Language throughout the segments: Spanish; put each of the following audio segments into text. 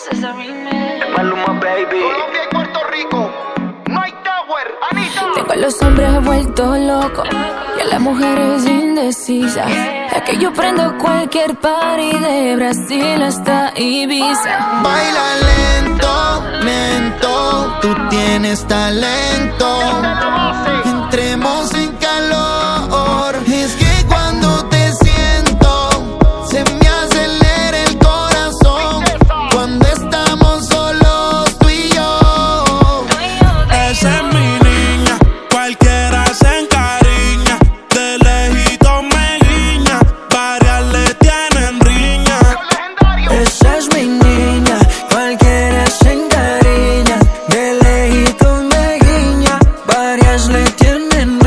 Maluma, baby. Colombia y Puerto Rico, no hay tower, Anita. Tengo a los hombres vueltos locos y a las mujeres indecisas. Es que yo prendo cualquier party de Brasil hasta Ibiza. Baila lento, lento, tú tienes talento. Entremos en calor. Es que cuando te siento, se me acelera el corazón. Cuando estamos solos tú y yo. Esa es mi niña, cualquiera se encariña. De lejito me guiña, varias le tienen riña. Esa es mi niña, cualquiera se encariña. De lejito me guiña, varias le tienen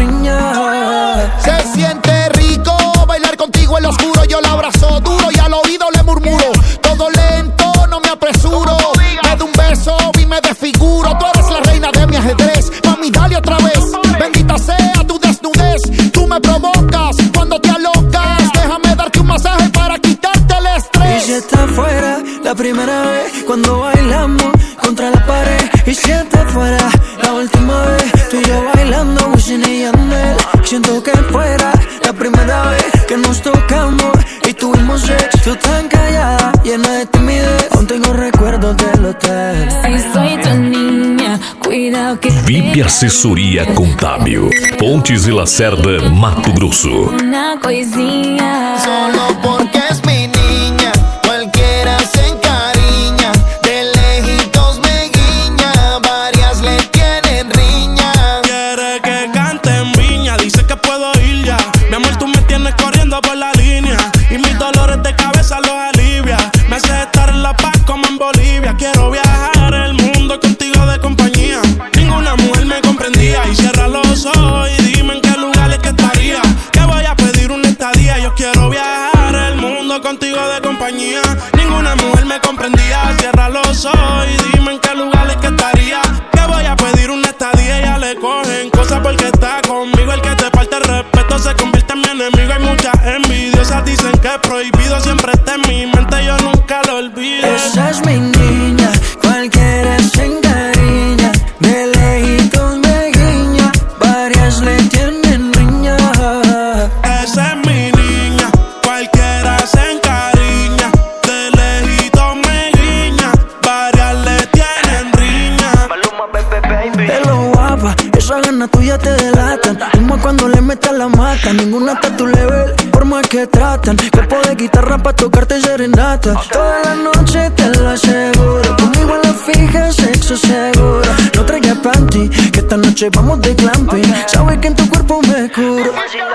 riña. Se siente rico bailar contigo en lo oscuro. Yo la abrazo duro y al oído le murmuro. Todo lento, no me apresuro. Me da un beso y me desfiguro. Tú eres la reina de mi ajedrez. Mami, dale otra vez. Bendita sea tu desnudez. Tú me provocas cuando te alocas. Déjame darte un masaje para quitarte el Y estrés. si está fuera la primera vez cuando bailamos contra la pared. Y si está fuera la última vez tú y yo bailando Wisin y Yandel. Siento que fuera la primera vez que nos tocamos y tuvimos sexo. Tú tan callada, llena de timidez. Aún tengo recuerdos del hotel. Si soy tu niña, cuidado que VIP Assessoria Contábil, Pontes e Lacerda, Mato Grosso. una coisinha. Solo porque es mi niña, cualquiera se encariña. De lejitos me guiña, varias le tienen riña. Quiere que cante en Viña, dice que puedo ir ya. Mi amor, tú me tienes corriendo por la línea y mis dolores de cabeza los alivia. Me hace estar en La Paz como en Bolivia. Quiero viajar el mundo contigo de compañía. Ninguna mujer me comprendía. Y cierra los ojos y dime en qué lugar es que estaría. Que voy a pedir una estadía. Yo quiero viajar el mundo contigo de compañía. Ninguna mujer me comprendía. Cierra los ojos y dime en qué lugar es que estaría. Que voy a pedir una estadía. Ya le cogen cosas porque está conmigo. El que te falta el respeto se convierte en mi enemigo. Hay muchas envidiosas, dicen que es prohibido. Siempre está en mi mente, yo nunca lo olvido. Esa es mi niña, cualquiera se encariña. De lejitos me guiña, varias le tienen riña. Esa es mi niña, cualquiera se encariña. De lejito me guiña, varias le tienen riña. Maluma, baby. Hello guapa, esas ganas tuyas te delatan. Como cuando le metas la mata. Ninguna está a tu level, por más que tratan. Cuerpo de guitarra pa' tocarte serenata. Toda la noche te lo aseguro. Conmigo en la fija, sexo seguro. No traigas panty, que esta noche vamos de glamping. Sabes que en tu cuerpo me curo.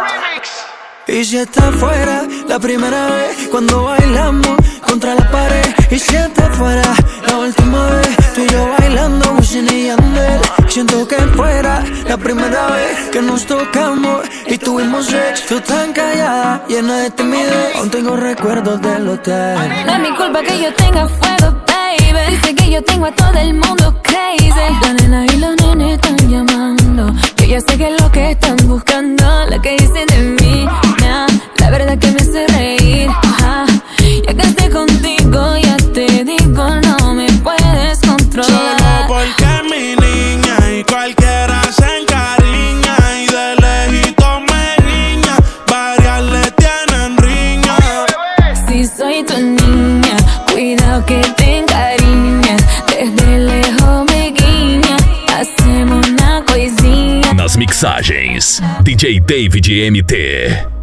Y si está fuera la primera vez cuando bailamos contra la pared. Y si está fuera la última vez tú y yo bailando Wisin y Yandel. Siento que fuera la primera vez que nos tocamos y tuvimos sexo. Tú tan callada, llena de timidez. Aún tengo recuerdos del hotel. No es mi culpa que yo tenga fuego, baby. Dice que yo tengo a todo el mundo crazy. La nena y los nenes están llamando. Yo ya sé que es lo que están buscando. Lo que dicen de mí, nah, la verdad que me hace reír. Ajá. Ya que esté contigo, ya te digo, no me puedes controlar. Solo porque es mi niña y cualquiera se encariña. Y de lejito me guiña, varias le tienen riña. Si soy tu niña, cuidado que te encariñas. Desde lejos me guiña, hacemos una coisinha. Nas mixagens, DJ David MT.